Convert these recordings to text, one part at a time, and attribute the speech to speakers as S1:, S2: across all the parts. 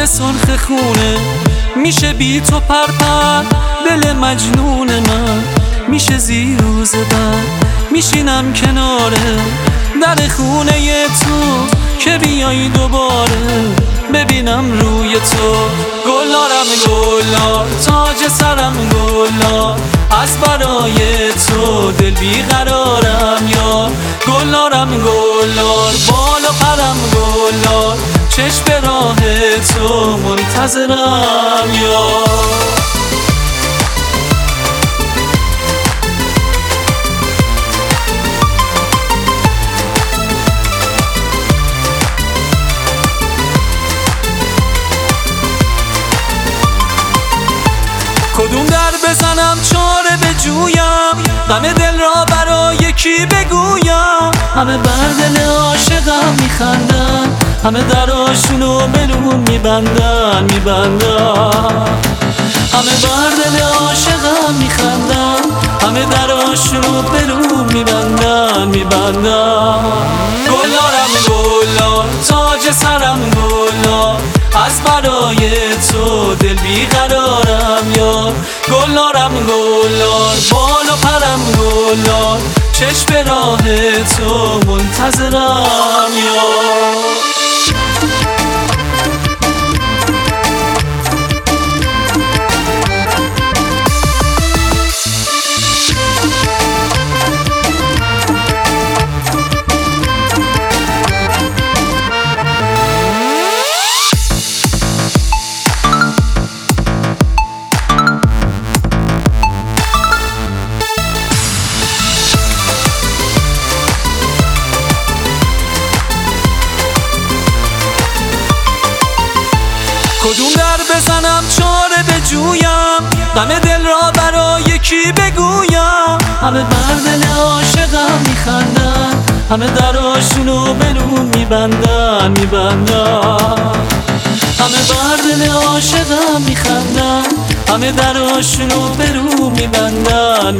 S1: سرخ خونه میشه بی تو پرپر دل مجنون من، میشه زیر و زبر میشینم کناره در خونه تو که بیایی دوباره ببینم روی تو. گلارم گلار تاج سرم گلار از برای تو دل بیقرارم یار. گلارم گلار بال و پرم گلار چشم به راه تو منتظرم یار. کدوم در بزنم چاره بجویم غم دل را برای کی بگویم. همه بر دل عاشقم میخندن همه دراشونو برون میبندن همه بر دل عاشقم میخندن همه دراشونو برون میبندن گلارم گلار تاج سرم گلار از برای تو دل بیقرارم یار. گلارم گلار بال و پرم گلار چشم به راه تو منتظرم یار. کدوم در بزنم چاره بجویم غم دل را برای کی بگویم. همه بر دل عاشقم میخندن همه دراشونو برون میبندن همه بر دل عاشقم میخندن همه دراشونو برون میبندن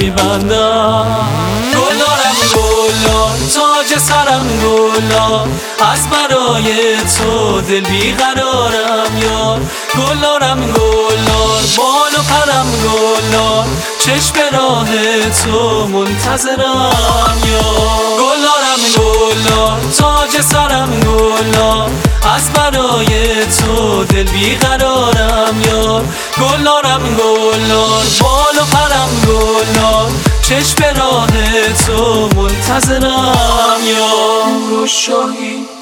S1: گلارم گلار تاج سرم گلار از برای تو دل بیقرارم یار. گلارم گلار بال و پرم گلار چشم به راه تو منتظرم یار. گلارم گلار تاج سرم گلار از برای تو دل بیقرارم یار. گلارم گلار بال و پرم گلار چشم به راه تو منتظرم یار.